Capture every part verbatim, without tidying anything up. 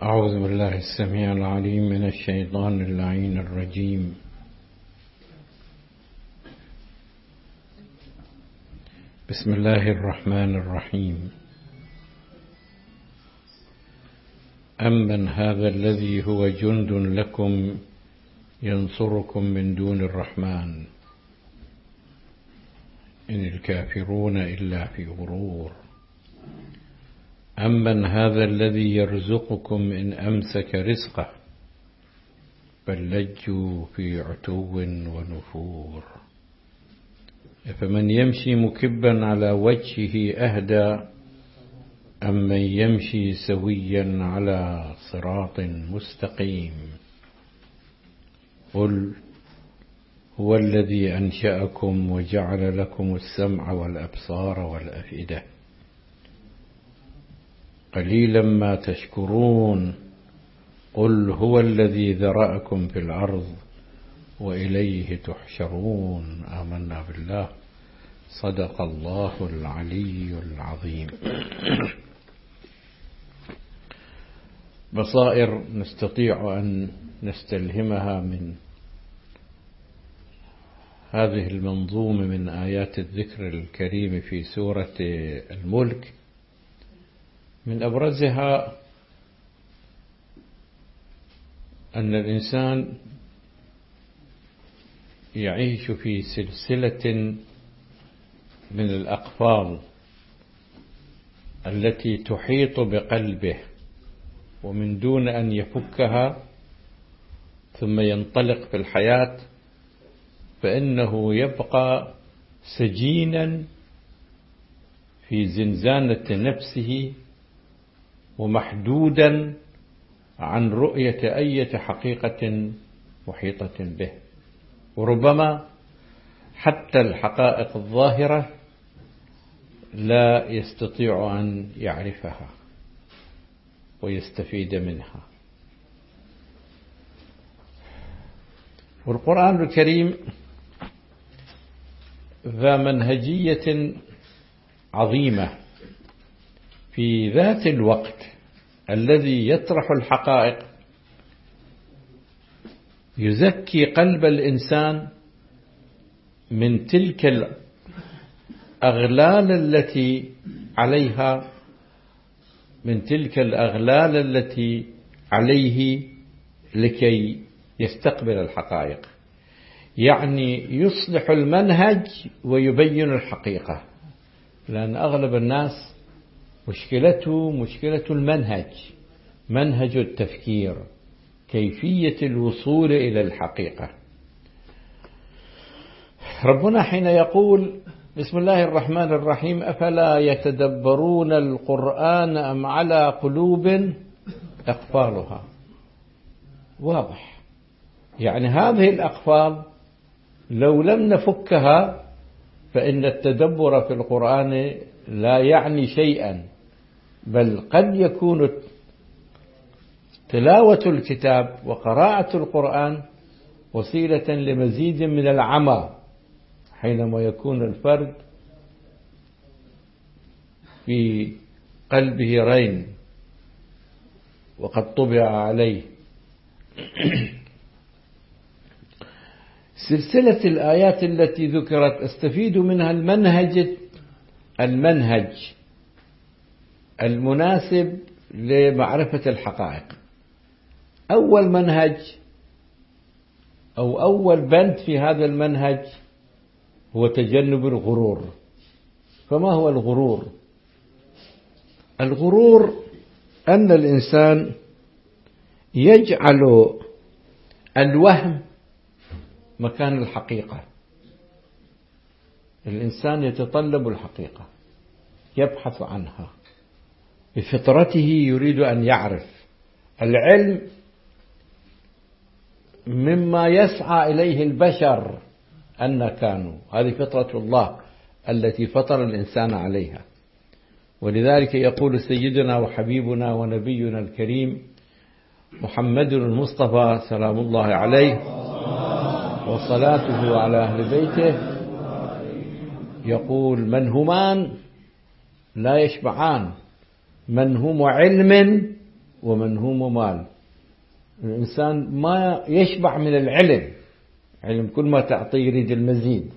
أعوذ بالله السميع العليم من الشيطان اللعين الرجيم. بسم الله الرحمن الرحيم. أمن هذا الذي هو جند لكم ينصركم من دون الرحمن إن الكافرون إلا في غرور. أمن هذا الذي يرزقكم إن أمسك رزقه بل لجوا في عتو ونفور. فمن يمشي مكبا على وجهه أهدى أم من يمشي سويا على صراط مستقيم. قل هو الذي أنشأكم وجعل لكم السمع والأبصار والأفئدة قليلا ما تشكرون. قل هو الذي ذرأكم في الأرض وإليه تحشرون. آمنا بالله. صدق الله العلي العظيم. بصائر نستطيع أن نستلهمها من هذه المنظومة من آيات الذكر الكريم في سورة الملك. من أبرزها أن الإنسان يعيش في سلسلة من الأقفال التي تحيط بقلبه، ومن دون أن يفكها ثم ينطلق في الحياة فإنه يبقى سجينا في زنزانة نفسه ومحدودا عن رؤية أي حقيقة محيطة به، وربما حتى الحقائق الظاهرة لا يستطيع أن يعرفها ويستفيد منها. والقرآن الكريم ذا منهجية عظيمة في ذات الوقت الذي يطرح الحقائق يزكي قلب الإنسان من تلك الأغلال التي عليها من تلك الأغلال التي عليه لكي يستقبل الحقائق. يعني يصلح المنهج ويبين الحقيقة، لأن أغلب الناس مشكلته مشكلة المنهج، منهج التفكير، كيفية الوصول إلى الحقيقة. ربنا حين يقول بسم الله الرحمن الرحيم أفلا يتدبرون القرآن أم على قلوب أقفالها، واضح. يعني هذه الأقفال لو لم نفكها فإن التدبر في القرآن لا يعني شيئا، بل قد يكون تلاوة الكتاب وقراءة القرآن وسيلة لمزيد من العمى حينما يكون الفرد في قلبه رين وقد طبع عليه. سلسلة الآيات التي ذكرت استفيد منها المنهج المنهج المناسب لمعرفة الحقائق. أول منهج أو أول بند في هذا المنهج هو تجنب الغرور. فما هو الغرور؟ الغرور أن الإنسان يجعل الوهم مكان الحقيقة. الإنسان يتطلب الحقيقة، يبحث عنها بفطرته، يريد أن يعرف. العلم مما يسعى إليه البشر أن كانوا، هذه فطرة الله التي فطر الإنسان عليها. ولذلك يقول سيدنا وحبيبنا ونبينا الكريم محمد المصطفى سلام الله عليه وصلاته على أهل بيته، يقول من همان لا يشبعان، من هم علم ومن هو ممال. الإنسان ما يشبع من العلم، علم كل ما تعطيه يريد المزيد.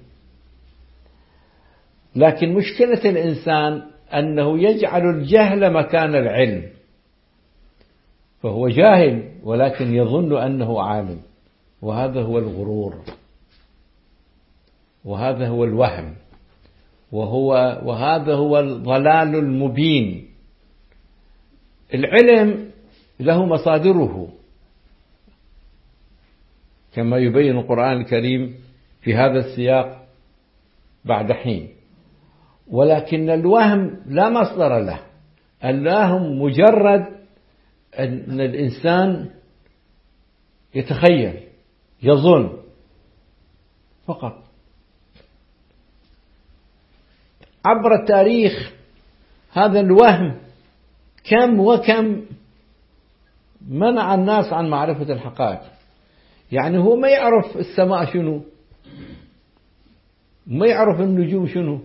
لكن مشكلة الإنسان أنه يجعل الجهل مكان العلم، فهو جاهل ولكن يظن أنه عالم، وهذا هو الغرور، وهذا هو الوهم، وهو وهذا هو الضلال المبين. العلم له مصادره كما يبين القرآن الكريم في هذا السياق بعد حين، ولكن الوهم لا مصدر له. الوهم مجرد أن الإنسان يتخيل، يظن فقط. عبر التاريخ هذا الوهم كم وكم منع الناس عن معرفة الحقائق. يعني هو ما يعرف السماء شنو، ما يعرف النجوم شنو.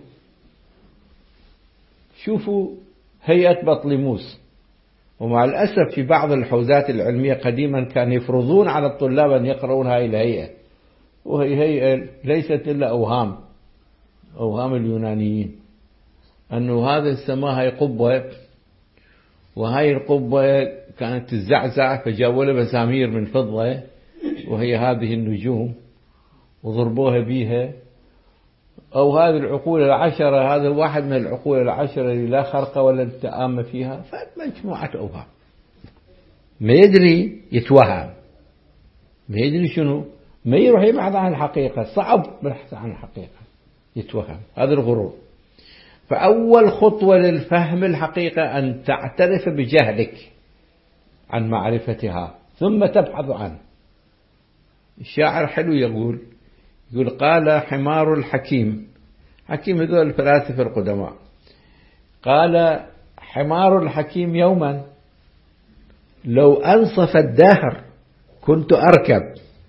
شوفوا هيئة بطليموس، ومع الأسف في بعض الحوزات العلمية قديما كان يفرضون على الطلاب أن يقرؤون هذه الهيئة، وهي هيئة ليست إلا أوهام أوهام اليونانيين، أنه هذا السماء هي قبة، وهي القبة كانت تزعزع فجابوا لها مسامير من فضة، وهي هذه النجوم وضربوها بيها. أو هذه العقول العشرة، هذا واحد من العقول العشرة اللي لا خرق ولا التآم فيها، فمجموعة أوهام. ما يدري يتوهم، ما يدري شنو، ما يروح يبحث عن الحقيقة، صعب البحث عن الحقيقة، يتوهم. هذا الغرور. فأول خطوة للفهم الحقيقة أن تعترف بجهلك عن معرفتها ثم تبحث عنه. الشاعر حلو يقول يقول قال حمار الحكيم، حكيم هذول الفلاسفة القدماء، قال حمار الحكيم يوما لو أنصف الدهر كنت أركب،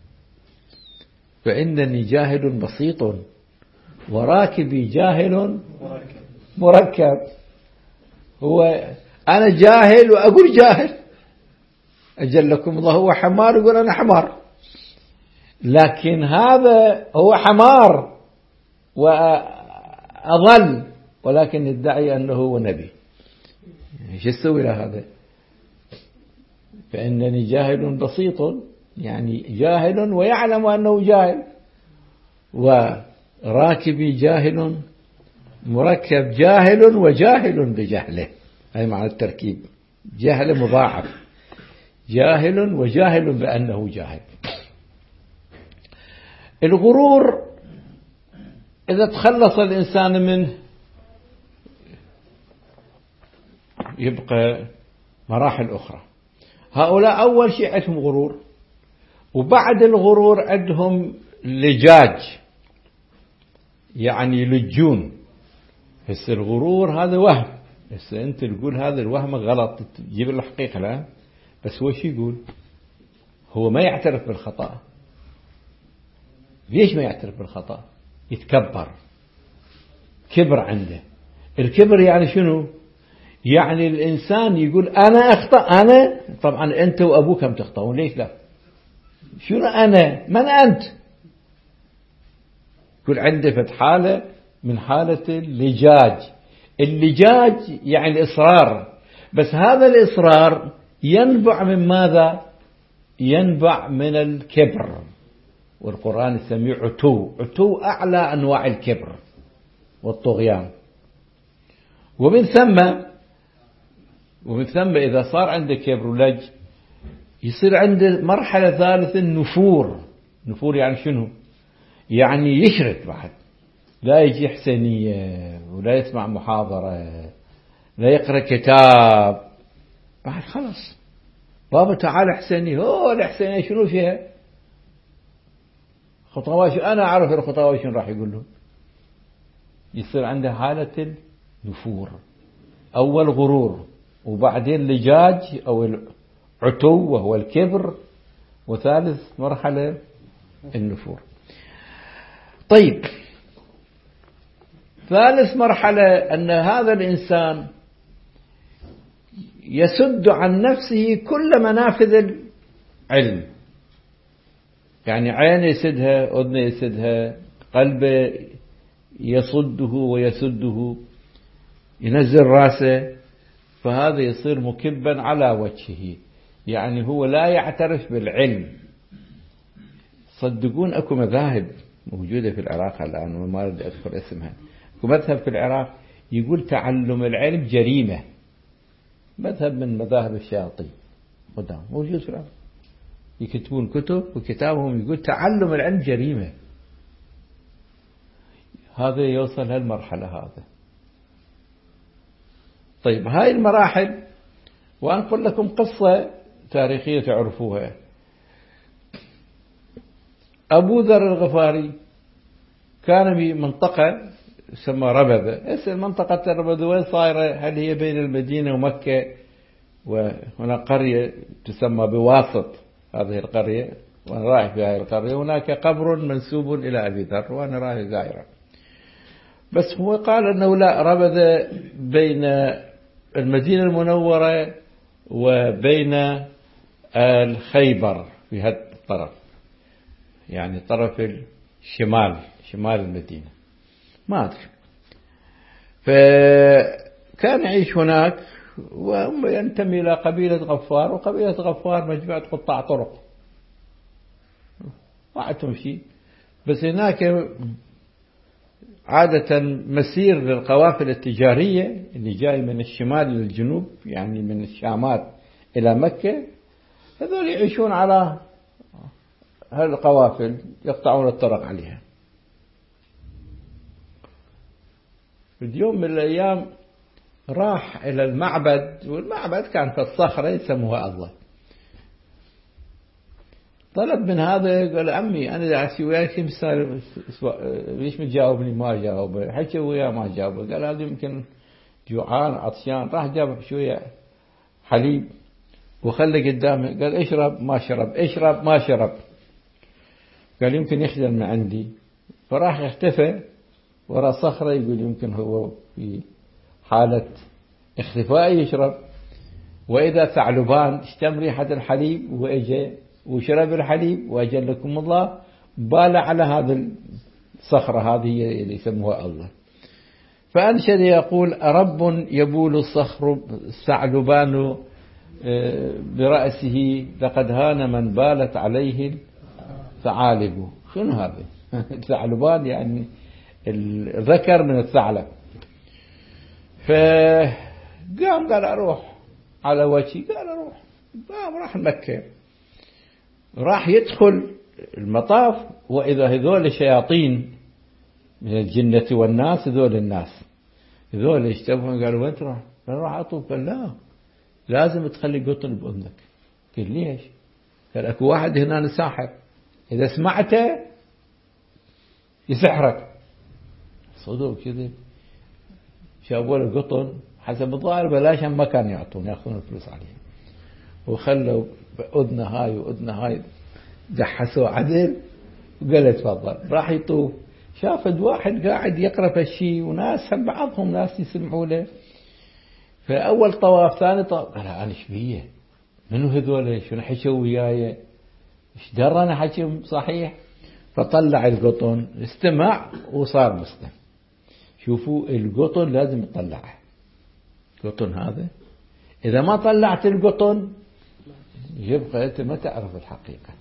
فإنني جاهل بسيط وراكبي جاهل مركب. هو أنا جاهل وأقول جاهل، أجلكم الله هو حمار يقول أنا حمار، لكن هذا هو حمار وأضل ولكن يدعي أنه هو نبي. ايش يسوي له هذا؟ فإنني جاهل بسيط، يعني جاهل ويعلم أنه جاهل، وراكبي جاهل مركب، جاهل وجاهل بجهله. هذا معنى التركيب، جهل مضاعف، جاهل وجاهل بأنه جاهل. الغرور إذا تخلص الإنسان منه يبقى مراحل أخرى. هؤلاء أول شيء عندهم غرور، وبعد الغرور عندهم لجاج، يعني يلجون. بس الغرور هذا وهم، بس أنت تقول هذا الوهم غلط تجيب الحقيقة، لا. بس هو شو يقول؟ هو ما يعترف بالخطأ. ليش ما يعترف بالخطأ؟ يتكبر، كبر عنده. الكبر يعني شنو؟ يعني الإنسان يقول أنا أخطأ، أنا طبعا أنت وأبوك هم تخطئون، ليش لا؟ شنو أنا؟ من أنت؟ يقول عنده فت حالة من حالة اللجاج. اللجاج يعني الإصرار، بس هذا الإصرار ينبع من ماذا؟ ينبع من الكبر، والقرآن يسميه عتو. عتو أعلى أنواع الكبر والطغيان. ومن ثم ومن ثم إذا صار عنده كبر ولج يصير عنده مرحلة ثالثة، النفور. نفور يعني شنو؟ يعني يشرد بعد، لا يجي حسينية ولا يسمع محاضرة، لا يقرأ كتاب، بعد خلص بابا تعال حسينية. هو الحسينية شنو فيها؟ خطوات أنا أعرف الخطوات شنو راح يقول له. يصير عنده حالة النفور، أول غرور، وبعدين لجاج أو العتو وهو الكبر، وثالث مرحلة النفور. طيب، ثالث مرحلة أن هذا الإنسان يسد عن نفسه كل منافذ العلم، يعني عين يسدها، أذن يسدها، قلبه يصده ويسده، ينزل راسه، فهذا يصير مكبا على وجهه، يعني هو لا يعترف بالعلم. صدقون أكو مذاهب موجودة في العراق الآن وما أريد أذكر اسمها، أكو مذهب في العراق يقول تعلم العلم جريمة، مذهب من مذاهب الشياطين قدام موجود في العراق، يكتبون كتب وكتابهم يقول تعلم العلم جريمة. هذا يوصل هالمرحلة هذا. طيب هاي المراحل، وأنقل لكم قصة تاريخية تعرفوها. أبو ذر الغفاري كان بمنطقة تسمى ربذة. هسه منطقة ربذة وين صايرة؟ هل هي بين المدينة ومكة؟ وهنا قرية تسمى بواسط، هذه القرية، وأنا رايح في هذه القرية، هناك قبر منسوب إلى أبي ذر وأنا رايح زائرة. بس هو قال أنه لا، ربذة بين المدينة المنورة وبين الخيبر في هذا الطرف، يعني طرف الشمال، شمال المدينة، ما أدري. فكان يعيش هناك وهم ينتمي إلى قبيلة غفار، وقبيلة غفار مجموعة قطاع طرق ما تمشي، بس هناك عادة مسير للقوافل التجارية اللي جاي من الشمال للجنوب، يعني من الشامات إلى مكة، هذول يعيشون على هالقوافل، يقطعون الطرق عليها. في يوم من الأيام راح إلى المعبد، والمعبد كان في الصخرة يسموها الله. طلب من هذا، قال عمي أنا دا أحكي وياك، ليش متجاوبني؟ ما جاوبه. حكي وياه ما جاوبه. قال هذا يمكن جوعان عطشان. راح جاب شوية حليب وخلى قدامه، قال اشرب، ما شرب، اشرب، ما شرب. قال يمكن يخجل من عندي، فراح اختفى وراء صخرة، يقول يمكن هو في حالة اختفاء يشرب. وإذا ثعلبان اشتم ريحة الحليب وإجا وشرب الحليب، وأجلكم الله بال على هذا الصخرة هذه اللي يسموها الله. فأنشد يقول: رب يبول الصخر الثعلبان برأسه، لقد هان من بالت عليه الثعالب. شنو هذا؟ الثعلبان يعني الذكر من الثعلب. فقام قال أروح على وجهي، قال أروح، قام راح مكة، راح يدخل المطاف، وإذا هذول شياطين من الجنة والناس، هذول الناس هذول اشتبهوا، قالوا وين تروح؟ قال راح أطوف. قال لا، لازم تخلي قطن بأذنك. قال ليش؟ قال أكو واحد هنا ساحر، إذا سمعته يسحرك. صدق كذب. شابوا له قطن حسب الظاهر بلاش، ما كان يعطون، يأخذون الفلوس عليه، وخلوا أذنه هاي وأذنه هاي، دحسوا عدل، وقال تفضل. راح يطوف، شافت واحد قاعد يقرأ الشيء، وناس بعضهم ناس يسمعوا له. فأول طواف، ثاني طواف، قال أنا إيش بيه؟ منو هذول؟ شنو حكوا وياي؟ إيش درى أنا حكيهم صحيح؟ فطلع القطن، استمع وصار مسلم. شوفوا القطن لازم تطلعه، القطن هذا إذا ما طلعت القطن يبقى أنت ما تعرف الحقيقة.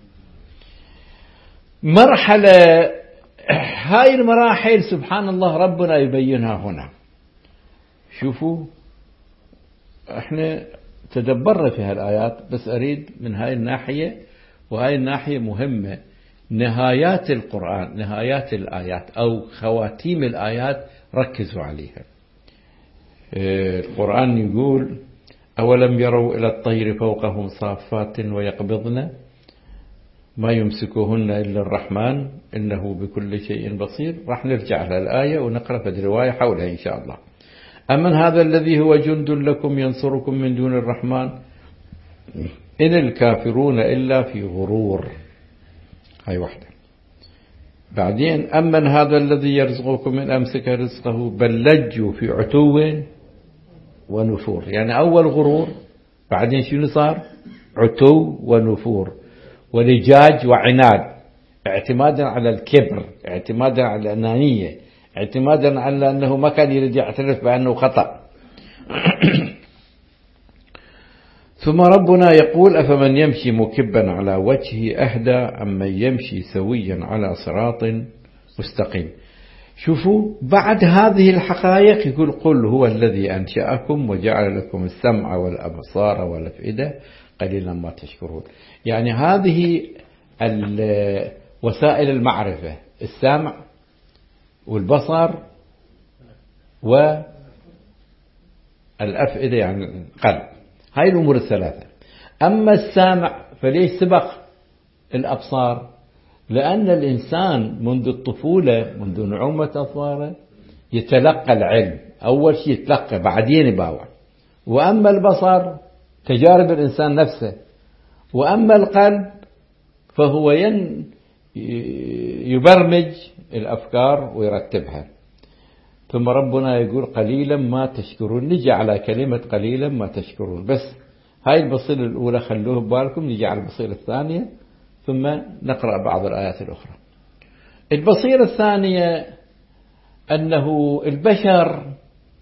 مرحلة، هاي المراحل سبحان الله ربنا يبينها هنا. شوفوا احنا تدبرنا في هالآيات، بس أريد من هاي الناحية، وهاي الناحية مهمة، نهايات القرآن، نهايات الآيات أو خواتيم الآيات ركزوا عليها. القرآن يقول: أولم يروا إلى الطير فوقهم صافات ويقبضن ما يمسكهن إلا الرحمن إنه بكل شيء بصير. راح نرجع للآية ونقرأ في رواية حولها إن شاء الله. أمن هذا الذي هو جند لكم ينصركم من دون الرحمن إن الكافرون إلا في غرور. هاي واحدة. بعدين: أمن هذا الذي يرزقكم من أمسك رزقه بل لجوا في عتو ونفور. يعني أول غرور بعدين شنو صار؟ عتو ونفور ولجاج وعناد، اعتمادا على الكبر، اعتمادا على الأنانية، اعتمادا على أنه ما كان يريد يعترف بأنه خطأ. ثم ربنا يقول أفمن يمشي مكبا على وجهه أهدى أمن يمشي سويا على صراط مستقيم. شوفوا بعد هذه الحقائق يقول قل هو الذي أنشأكم وجعل لكم السمع والأبصار والأفئدة قليلا ما تشكرون. يعني هذه وسائل المعرفة، السمع والبصر والأفئدة يعني القلب، هاي الأمور الثلاثة. أما السامع فليش سبق الأبصار؟ لأن الإنسان منذ الطفولة منذ نعومة أظفاره يتلقى العلم، أول شيء يتلقى بعدين يباوع. وأما البصر تجارب الإنسان نفسه. وأما القلب فهو ين يبرمج الأفكار ويرتبها. ثم ربنا يقول قليلا ما تشكرون. نجي على كلمة قليلا ما تشكرون، بس هاي البصيلة الأولى خلوه ببالكم، نجي على البصيلة الثانية ثم نقرأ بعض الآيات الأخرى. البصيرة الثانية أنه البشر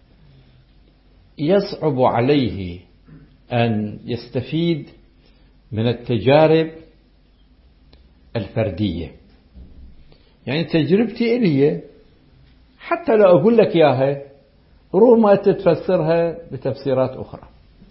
يصعب عليه أن يستفيد من التجارب الفردية. يعني تجربتي إلي حتى لو أقول لك إياها ربما تتفسرها بتفسيرات أخرى،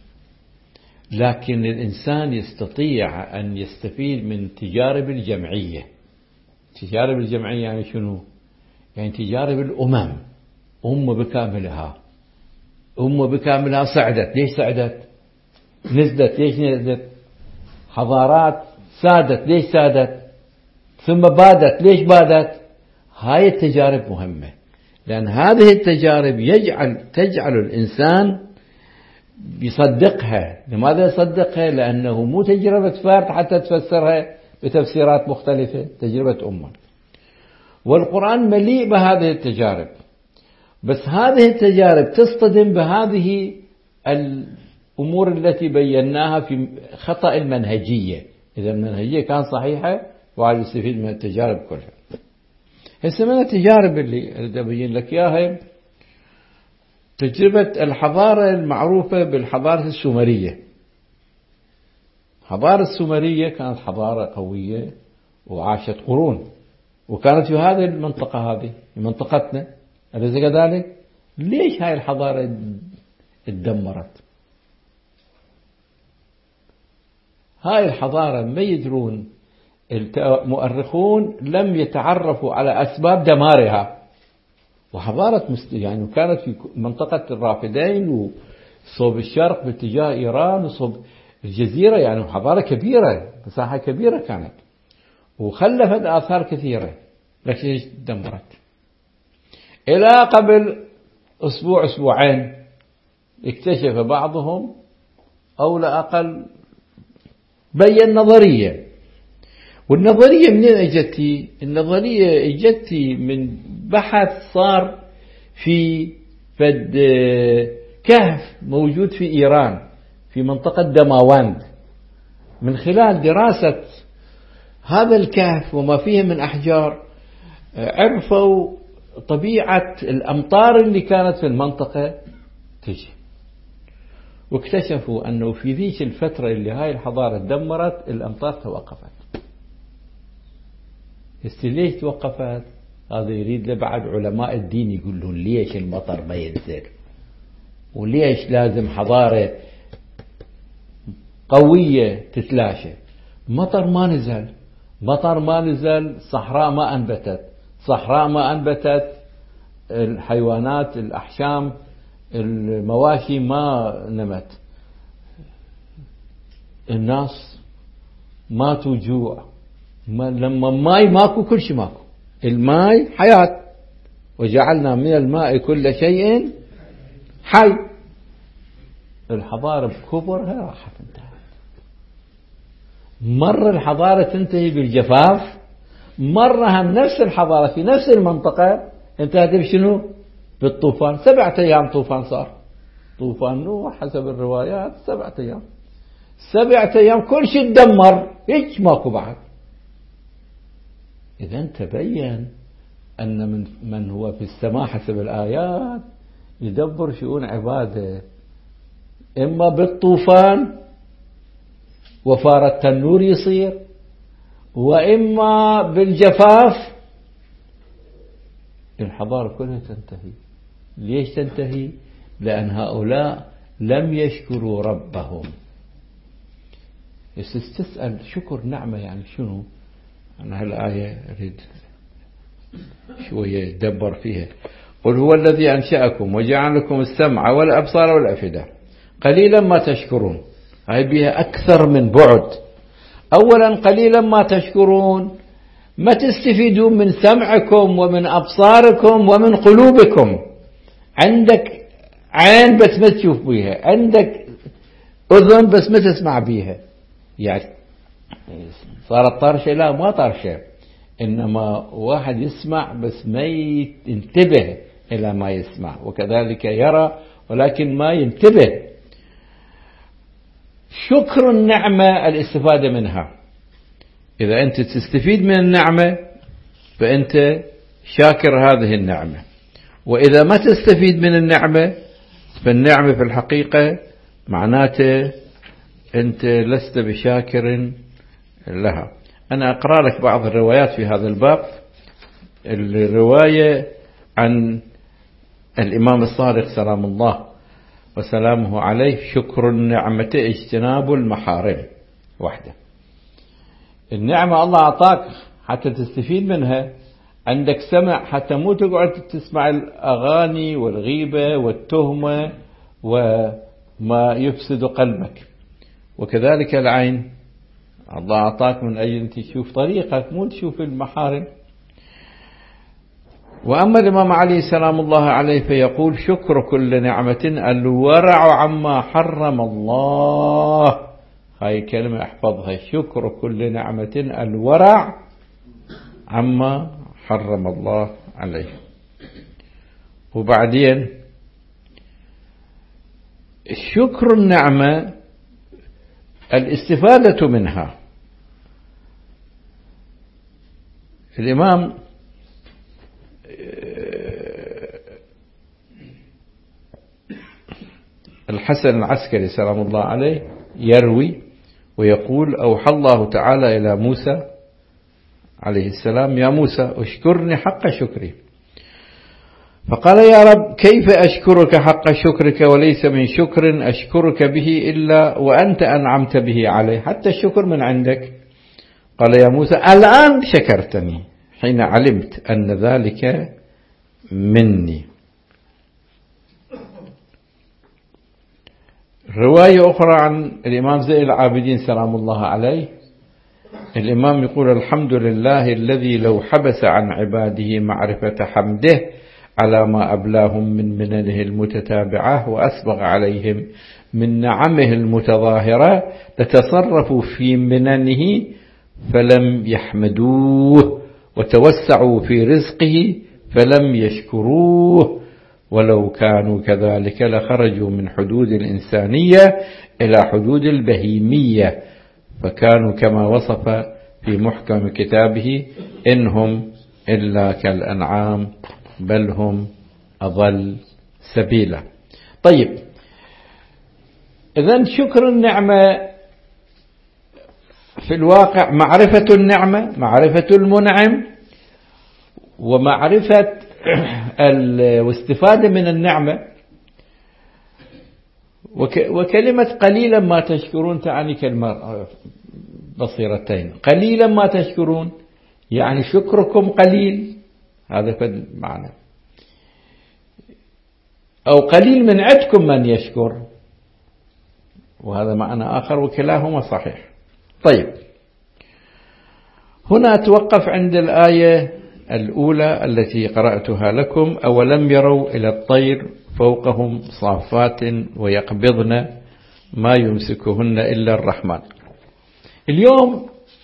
لكن الإنسان يستطيع أن يستفيد من تجارب الجمعية. تجارب الجمعية يعني شنو؟ يعني تجارب الأمم، أمة بكاملها، أمة بكاملها صعدت. ليش صعدت؟ نزلت. ليش نزلت؟ حضارات سادت. ليش سادت؟ ثم بادت. ليش بادت؟ هاي التجارب مهمة، لأن هذه التجارب يجعل تجعل الإنسان يصدقها. لماذا يصدقها؟ لأنه مو تجربة فرد حتى تفسرها بتفسيرات مختلفة، تجربة أمة. والقرآن مليء بهذه التجارب، بس هذه التجارب تصطدم بهذه الأمور التي بيناها في خطأ المنهجية. إذا المنهجية كان صحيحة وعلى يستفيد من التجارب كلها. هسه من التجارب اللي أريد أبين لك إياها تجربة الحضارة المعروفة بالحضارة السومرية. الحضارة السومرية كانت حضارة قوية وعاشت قرون، وكانت في هذه المنطقة، هذه منطقتنا، أليس كذلك؟ ليش هاي الحضارة اتدمرت؟ هاي الحضارة ما يدرون المؤرخون، لم يتعرفوا على أسباب دمارها. وحضارة مست... يعني كانت في منطقة الرافدين وصوب الشرق باتجاه إيران وصوب الجزيرة، يعني حضارة كبيرة، مساحة كبيرة كانت، وخلفت آثار كثيرة، لكن دمرت. إلى قبل أسبوع أسبوعين اكتشف بعضهم أو لا أقل بين نظرية. والنظرية منين اجتي؟ النظرية اجتي من بحث صار في فد كهف موجود في إيران في منطقة دماوند. من خلال دراسة هذا الكهف وما فيه من أحجار عرفوا طبيعة الأمطار اللي كانت في المنطقة تجي، واكتشفوا أنه في ذيك الفترة اللي هاي الحضارة دمرت الأمطار توقفت. ليش توقفت؟ هذا يريد لبعض علماء الدين يقولون ليش المطر ما ينزل، وليش لازم حضارة قوية تتلاشى. مطر ما نزل، مطر ما نزل، صحراء ما أنبتت، صحراء ما أنبتت، الحيوانات الأحشام المواشي ما نمت، الناس ماتوا جوع. ما لما الماء ماكو كل شيء ماكو. الماء حياة، وجعلنا من الماء كل شيء حي. الحضارة بكبرها راحت انتهت. مرة الحضارة تنتهي بالجفاف، مرة هم نفس الحضارة في نفس المنطقة انتهت بشنو؟ بالطوفان. سبعة أيام طوفان صار، طوفان نوح حسب الروايات سبعة أيام. سبعة أيام كل شيء تدمر، هيك ماكو بعد. إذا تبين أن من, من هو في السماء حسب الآيات يدبر شؤون عباده، إما بالطوفان وفار التنور يصير، وإما بالجفاف الحضارة كلها تنتهي. ليش تنتهي؟ لأن هؤلاء لم يشكروا ربهم. تسأل شكر نعمة يعني شنو؟ أنا هالآية أريد شوية يدبر فيها. قل هو الذي أنشأكم وجعل لكم السمع والأبصار والأفئدة قليلا ما تشكرون. هاي بها أكثر من بعد. أولا قليلا ما تشكرون، ما تستفيدون من سمعكم ومن أبصاركم ومن قلوبكم. عندك عين بس ما تشوف بيها، عندك أذن بس ما تسمع بيها، يعني صارت طرشة؟ لا ما طرشة، إنما واحد يسمع بس ما ينتبه إلى ما يسمع، وكذلك يرى ولكن ما ينتبه. شكر النعمة الاستفادة منها. إذا أنت تستفيد من النعمة فأنت شاكر هذه النعمة، وإذا ما تستفيد من النعمة فالنعمة في الحقيقة معناته أنت لست بشاكر لها. أنا أقرأ لك بعض الروايات في هذا الباب. الرواية عن الإمام الصادق سلام الله وسلامه عليه: شكر النعمة اجتناب المحارم. واحدة النعمة الله أعطاك حتى تستفيد منها، عندك سمع حتى مو تقعد تسمع الأغاني والغيبة والتهمة وما يفسد قلبك، وكذلك العين الله أعطاك من أجل أن تشوف طريقك مو تشوف المحارم. وأما الإمام علي سلام الله عليه فيقول: شكر كل نعمة الورع عما حرم الله. هاي كلمة احفظها: شكر كل نعمة الورع عما حرم الله عليه. وبعدين شكر النعمة الاستفادة منها. الإمام الحسن العسكري سلام الله عليه يروي ويقول: أوحى الله تعالى إلى موسى عليه السلام: يا موسى اشكرني حق شكري. فقال: يا رب كيف أشكرك حق شكرك وليس من شكر أشكرك به إلا وأنت أنعمت به علي، حتى الشكر من عندك. قال: يا موسى الآن شكرتني حين علمت أن ذلك مني. رواية أخرى عن الإمام زين العابدين سلام الله عليه، الإمام يقول: الحمد لله الذي لو حبس عن عباده معرفة حمده على ما أبلاهم من مننه المتتابعة وأسبغ عليهم من نعمه المتظاهرة لتصرفوا في مننه فلم يحمدوه، وتوسعوا في رزقه فلم يشكروه، ولو كانوا كذلك لخرجوا من حدود الإنسانية إلى حدود البهيمية، فكانوا كما وصف في محكم كتابه: إنهم إلا كالأنعام بل هم أضل سبيلا. طيب، إذن شكر النعمة في الواقع معرفة النعمة، معرفة المنعم، ومعرفة واستفادة من النعمة. وكلمة قليلا ما تشكرون تعني كلمة بصيرتين. قليلا ما تشكرون يعني شكركم قليل، هذا في معنى، أو قليل من عندكم من يشكر، وهذا معنى آخر، وكلاهما صحيح. طيب، هنا أتوقف عند الآية الأولى التي قرأتها لكم: أولم يروا إلى الطير فوقهم صافات ويقبضن ما يمسكهن إلا الرحمن. اليوم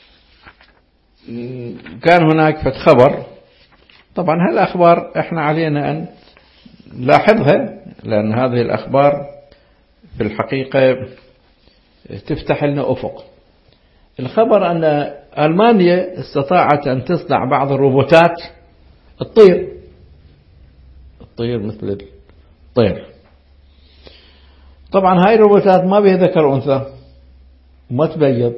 كان هناك فت خبر، طبعا هالأخبار احنا علينا أن نلاحظها، لأن هذه الأخبار في الحقيقة تفتح لنا أفق. الخبر أن ألمانيا استطاعت أن تصنع بعض الروبوتات الطير الطير مثل الطير. طبعا هاي الروبوتات ما بها ذكر وأنثى وما تبيض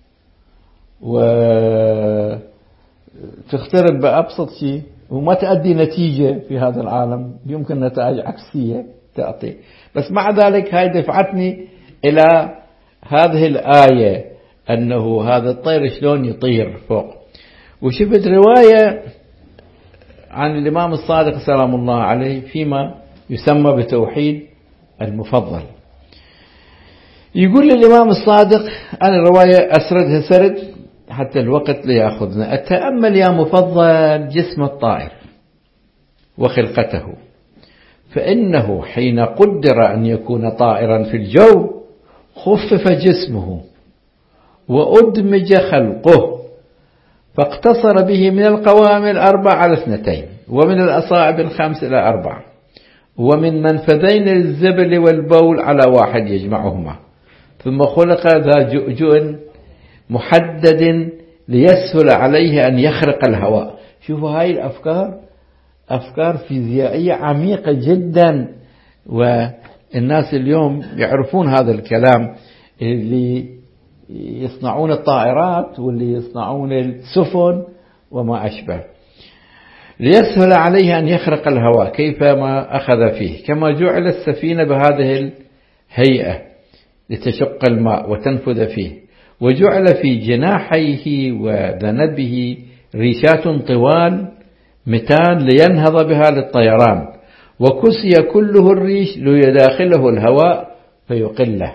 وتخترق بأبسط شيء وما تؤدي نتيجة في هذا العالم، يمكن نتائج عكسية تعطي. بس مع ذلك هاي دفعتني إلى هذه الآية أنه هذا الطير شلون يطير فوق. وشفت رواية عن الإمام الصادق سلام الله عليه فيما يسمى بتوحيد المفضل. يقول الإمام الصادق، أنا الرواية أسردها سرد حتى الوقت ليأخذنا: أتأمل يا مفضل جسم الطائر وخلقته، فإنه حين قدر أن يكون طائرا في الجو خفف جسمه وأدمج خلقه، فاقتصر به من القوام الأربع على اثنتين، ومن الأصابع الخمس إلى أربع، ومن منفذين الزبل والبول على واحد يجمعهما، ثم خلق ذا جؤجؤ محدد ليسهل عليه أن يخرق الهواء. شوفوا هاي الأفكار أفكار فيزيائية عميقة جدا، والناس اليوم يعرفون هذا الكلام، اللي يصنعون الطائرات واللي يصنعون السفن وما أشبه. ليسهل عليه أن يخرق الهواء كيفما أخذ فيه، كما جعل السفينة بهذه الهيئة لتشق الماء وتنفذ فيه، وجعل في جناحيه وذنبه ريشات طوال متان لينهض بها للطيران، وكسي كله الريش ليداخله الهواء فيقله.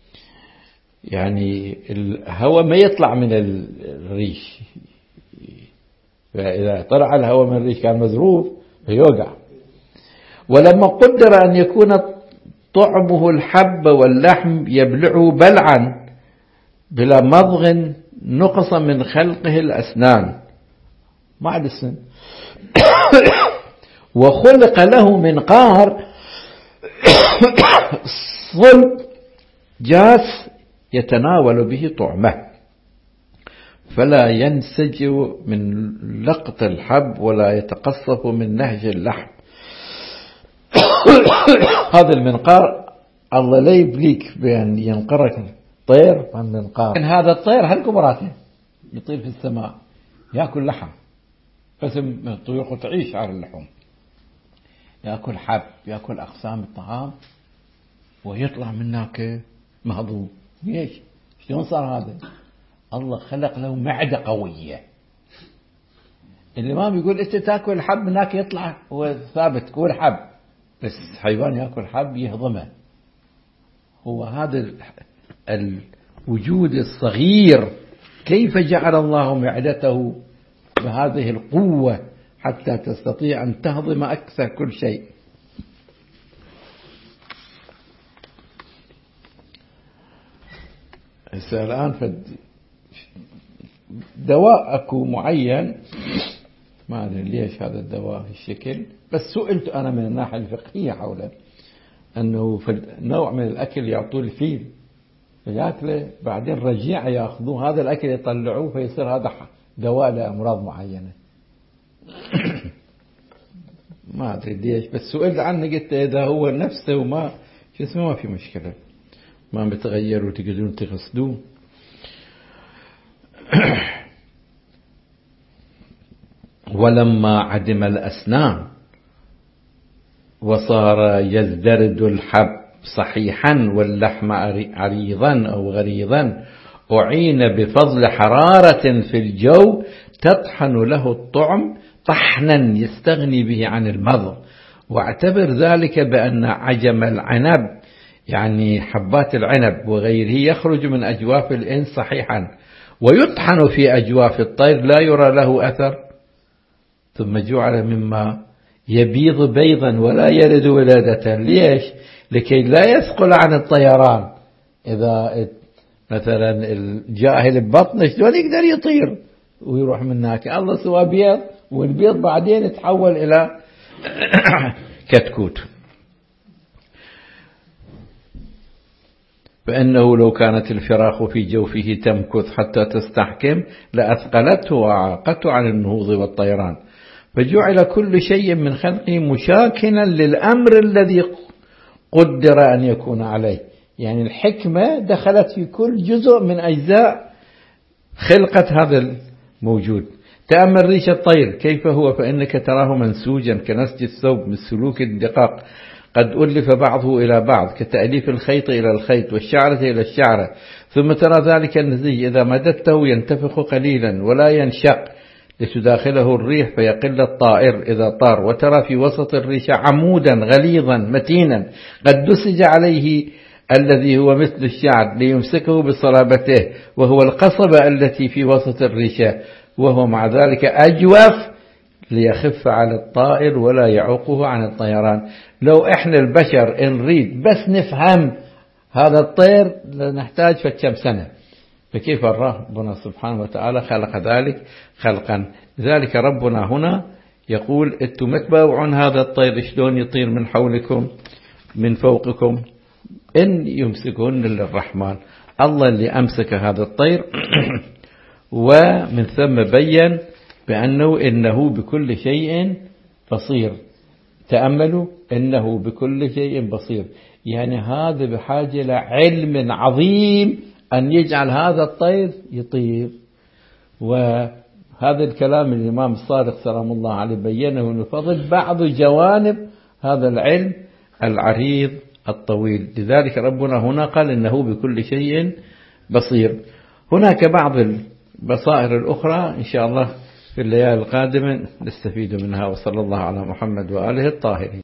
يعني الهواء ما يطلع من الريش، فإذا طلع الهواء من الريش كان مذروف فيوقع. ولما قدر أن يكون طعمه الحب واللحم يبلعه بلعا بلا مضغ، نقص من خلقه الأسنان مع السن، وخلق له منقار صلب جاس يتناول به طعمه، فلا ينسج من لقط الحب ولا يتقصف من نهج اللحم. هذا المنقار الله لا يبليك بأن ينقرك طير عن منقار. هذا الطير هالكبراته يطير في السماء يأكل لحم، بس الطيور تعيش على اللحوم، يأكل حب، يأكل أقسام الطعام، ويطلع منك مهضوم. ليش؟ شلون صار هذا؟ الله خلق له معدة قوية. الإمام يقول أنت تأكل الحب منك يطلع هو ثابت كل حب، بس حيوان يأكل حب يهضمه. هو هذا الوجود الصغير كيف جعل الله معدته بهذه القوة حتى تستطيع أن تهضم أكثر كل شيء. هسه الآن فد دواء أكو معين، ما أدري ليش هذا الدواء الشكل، بس سئلت أنا من الناحية الفقهية حوله أنه في نوع من الأكل يعطوه الفيل فيأكله، بعدين رجيع يأخذوه هذا الأكل يطلعوه فيصير هذا دواء لأمراض معينة. ما أدري ليش، بس سئلت عنه قلت إذا هو نفسه وما شو اسمه ما في مشكلة، ما بتغير وتقدرون تغسلوه. ولما عدم الأسنان وصار يزدرد الحب صحيحا واللحم عريضا أو غريضا، أعين بفضل حرارة في الجو تطحن له الطعم طحنا يستغني به عن المضغ. واعتبر ذلك بأن عجم العنب يعني حبات العنب وغيره يخرج من أجواف الإنس صحيحا ويطحن في أجواف الطير لا يرى له أثر، ثم جعل مما يبيض بيضا ولا يلد ولادة. ليش؟ لكي لا يثقل عن الطيران. إذا مثلا الجاهل ببطنه شلون يقدر يطير ويروح من هناك؟ الله سوى بيض، والبيض بعدين يتحول إلى كتكوت. فإنه لو كانت الفراخ في جوفه تمكث حتى تستحكم لأثقلته وأعاقته عن النهوض والطيران، فجعل كل شيء من خلقه مشاكلا للأمر الذي قدر أن يكون عليه. يعني الحكمة دخلت في كل جزء من أجزاء خلقة هذا الموجود. تأمل ريش الطير كيف هو، فإنك تراه منسوجا كنسج الثوب من سلوك الدقاق، قد ألف بعضه إلى بعض كتأليف الخيط إلى الخيط والشعرة إلى الشعرة، ثم ترى ذلك النسيج إذا مددته ينتفخ قليلا ولا ينشق لتداخله الريح فيقل الطائر إذا طار، وترى في وسط الريشة عمودا غليظا متينا قد دسج عليه الذي هو مثل الشعر ليمسكه بصلابته، وهو القصبة التي في وسط الريشة، وهو مع ذلك أجوف ليخف على الطائر ولا يعوقه عن الطيران. لو إحنا البشر نريد بس نفهم هذا الطير نحتاج فكم سنة، فكيف ربنا سبحانه وتعالى خلق ذلك خلقا. لذلك ربنا هنا يقول أنتم ما تباوعون هذا الطير شلون يطير من حولكم من فوقكم، إن يمسكهن للرحمن، الله اللي أمسك هذا الطير. ومن ثم بين بأنه إنه بكل شيء بصير. تأملوا إنه بكل شيء بصير، يعني هذا بحاجة إلى علم عظيم أن يجعل هذا الطير يطير. وهذا الكلام الإمام الصادق سلام الله عليه بينه من فضل بعض جوانب هذا العلم العريض الطويل. لذلك ربنا هنا قال إنه بكل شيء بصير. هناك بعض البصائر الأخرى إن شاء الله في الليالي القادمة نستفيد منها، وصلى الله على محمد وآله الطاهرين.